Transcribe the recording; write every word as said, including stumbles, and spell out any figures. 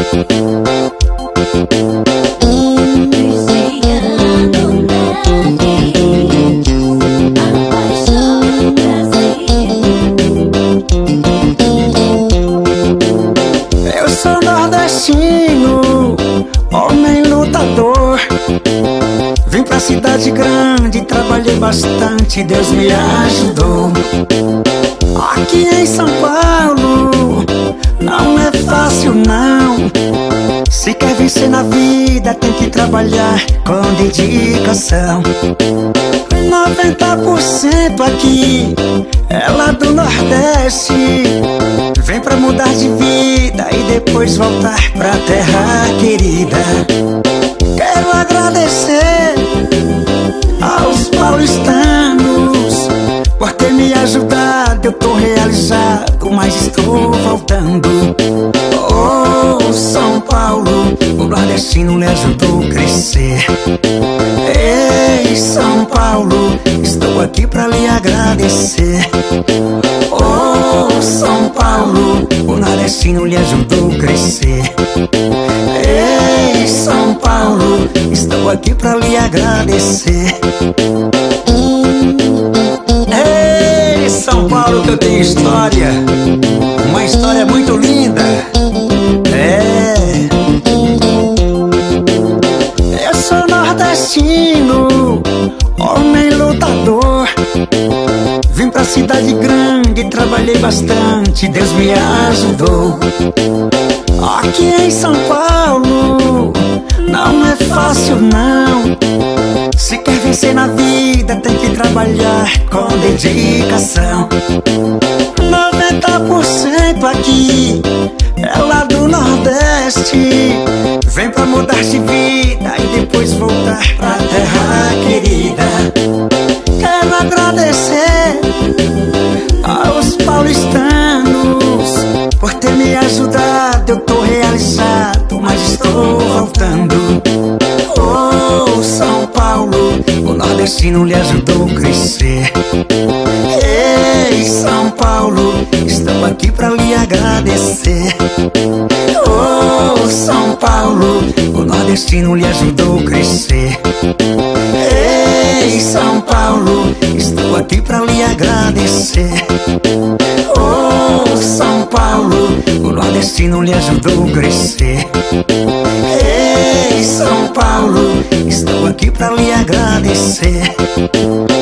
Eu sou nordestino, homem lutador. Vim pra cidade grande, trabalhei bastante, Deus me ajudou. Aqui em São Paulo não é fácil não. Se quer vencer na vida tem que trabalhar com dedicação. Noventa por cento aqui é lá do Nordeste. Vem pra mudar de vida e depois voltar pra terra querida. Quero agradecer aos paulistanos por ter me ajudado. Eu tô realizado, mas estou voltando. Oh, São Paulo, o nordestino lhe ajudou a crescer. Ei, São Paulo, estou aqui pra lhe agradecer. Oh, São Paulo, o nordestino lhe ajudou a crescer. Ei, São Paulo, estou aqui pra lhe agradecer. Ei, São Paulo, que eu tenho história, uma história muito linda. É, eu sou nordestino, homem lutador. Vim pra cidade grande, trabalhei bastante, Deus me ajudou. Aqui em São Paulo não é fácil não. Se quer vencer na vida tem que trabalhar com dedicação. Noventa por cento aqui é lá do Nordeste. Vem pra mudar de vida e depois voltar pra terra querida. Quero agradecer aos paulistanos por ter me ajudado. Eu tô realizado, mas estou voltando. Oh, São Paulo, o nordestino lhe ajudou a crescer. Ei, São Paulo, estou aqui pra lhe agradecer. Oh, São Paulo, o nordestino lhe ajudou a crescer. Ei, São Paulo, estou aqui pra lhe agradecer. Oh, São Paulo, o nordestino lhe ajudou a crescer. Ei, São Paulo, estou aqui pra lhe agradecer.